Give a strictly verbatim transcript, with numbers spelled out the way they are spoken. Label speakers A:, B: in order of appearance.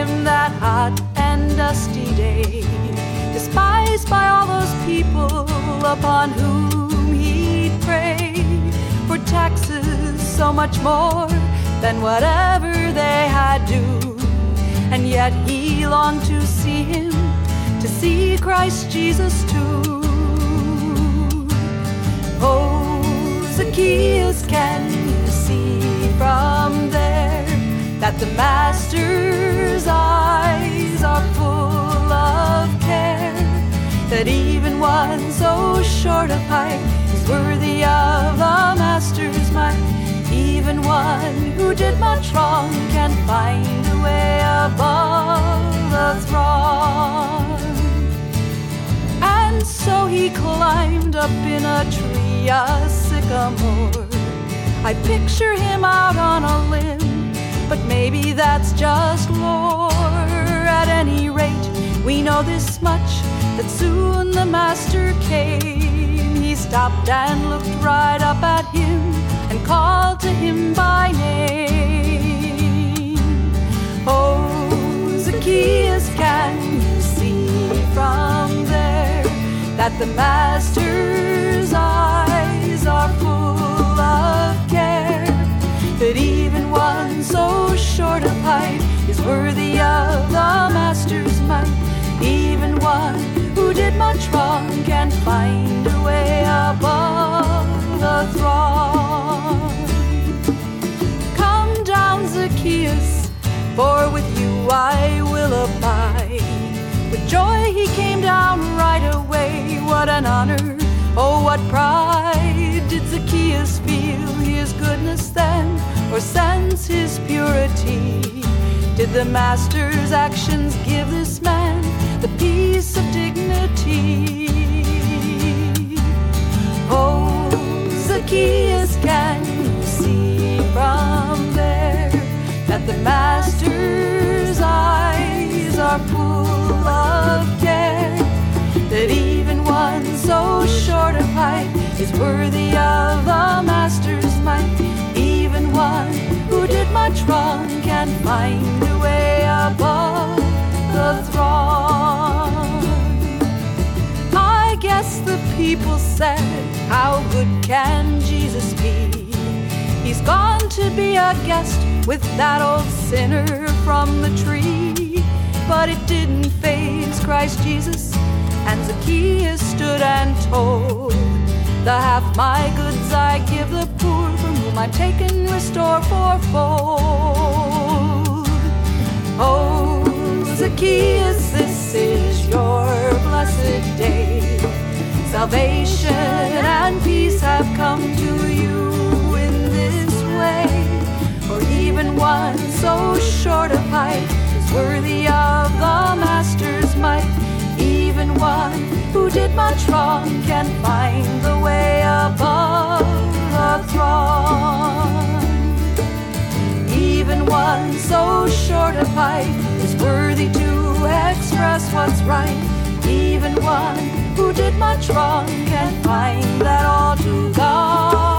A: him that hot and dusty day, despised by all those people upon whom he'd prey, for taxes so much more than whatever they had due. And yet he longed to see him, to see Christ Jesus too. Oh, Zacchaeus, can you see from there that the Master's eyes are full of care, that even one so short of height is worthy of the Master's might? Even one who did much wrong can find a way above the throng. And so he climbed up in a tree, a sycamore. I picture him out on a limb, but maybe that's just lore. At any rate, we know this much, that soon the Master came. He stopped and looked right up at him and called to him by name. Oh, Zacchaeus, can you see from there that the Master's eyes are full of care, that even one so short of height is worthy of the Master's might? Even one who did much wrong can find a way above the throng. Come down, Zacchaeus, for with you I will abide. With joy he came down right away. What an honor, oh what pride. Did Zacchaeus feel his goodness then, or sense his purity? Did the Master's actions give this man the peace of dignity? Oh, Zacchaeus, can you see from there that the Master's eyes are full of care, that even one so short of height is worthy of the Master's might? Even one who did much wrong can find a way above the throng. I guess the people said, how good can Jesus be? He's gone to be a guest with that old sinner from the tree. But it didn't faze Christ Jesus, and Zacchaeus stood and told, the half my goods I give the poor, from whom I've taken restore fourfold. Oh, Zacchaeus, this is your blessed day. Salvation and peace have come to you in this way. For even one so short of height is worthy of the Master's might. Even one who did much wrong can find the way above the throng. Even one so short of height is worthy to express what's right. Even one who did much wrong can find that all to God